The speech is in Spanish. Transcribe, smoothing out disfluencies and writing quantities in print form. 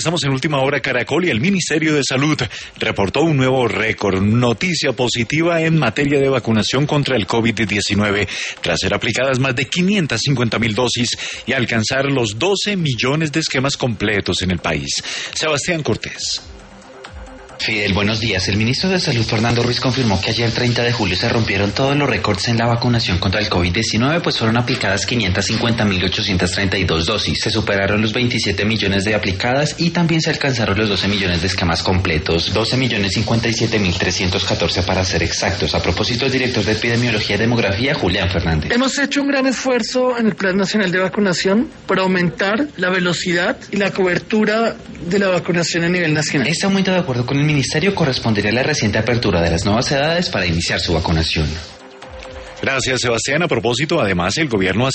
Estamos en Última Hora Caracol y el Ministerio de Salud reportó un nuevo récord, noticia positiva en materia de vacunación contra el COVID-19, tras ser aplicadas más de 550.000 dosis y alcanzar los 12 millones de esquemas completos en el país. Sebastián Cortés. Fidel, buenos días. El ministro de Salud, Fernando Ruiz, confirmó que ayer 30 de julio se rompieron todos los récords en la vacunación contra el COVID-19, pues fueron aplicadas 550.832 dosis. Se superaron los 27 millones de aplicadas y también se alcanzaron los 12 millones de esquemas completos, 12.057.314 para ser exactos. A propósito, el director de Epidemiología y Demografía, Julián Fernández. Hemos hecho un gran esfuerzo en el Plan Nacional de Vacunación para aumentar la velocidad y la cobertura de la vacunación a nivel nacional. Este aumento, de acuerdo con el ministerio, correspondería a la reciente apertura de las nuevas edades para iniciar su vacunación. Gracias, Sebastián. A propósito, además, el gobierno